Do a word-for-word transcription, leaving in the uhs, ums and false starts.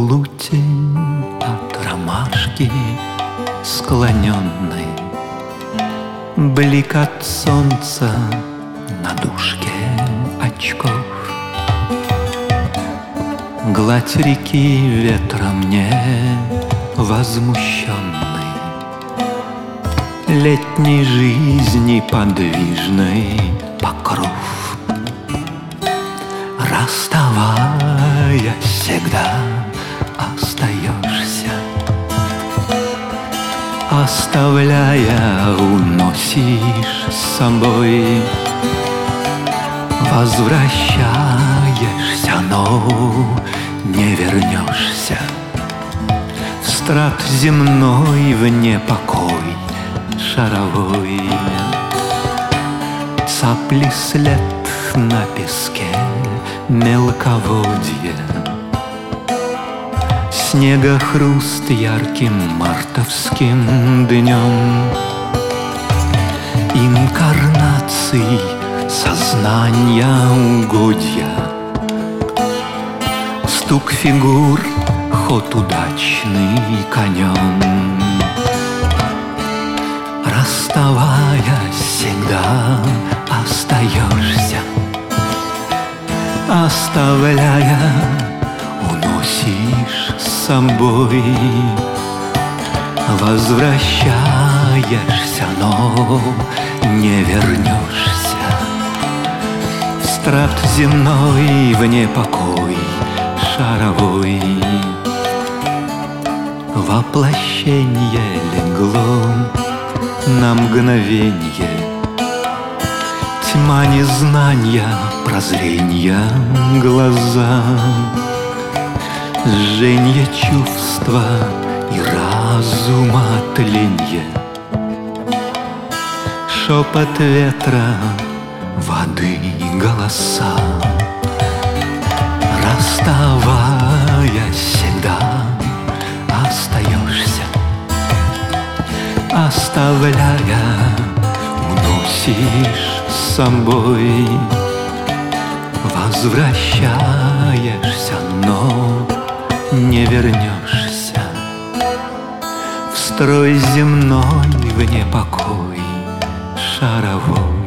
полутень от ромашки склоненной, блик от солнца на дужке очков, гладь реки ветром не возмущенной, летней жизни подвижный покров. Расставаясь, всегда остаешься, оставляя, уносишь с собой. Возвращаешься, но не вернешься в страт земной, в непокой шаровой. Цапли след на песке мелководье, снега хруст ярким мартовским днем, инкарнаций сознания угодья, стук фигур, ход удачный конем. Расставаясь, всегда остаешься, оставляя, уносишь с собой. Возвращаешься, но не вернешься в страт земной, в непокой шаровой. Воплощение легло на мгновенье, тьма незнания, прозрения глаза, жженье чувства и разума тленье, шепот ветра, воды голоса. Расставаясь, всегда остаешься, оставляя, уносишь с собой. Возвращаешься, но не вернешься в строй земной, в непокой шаровой.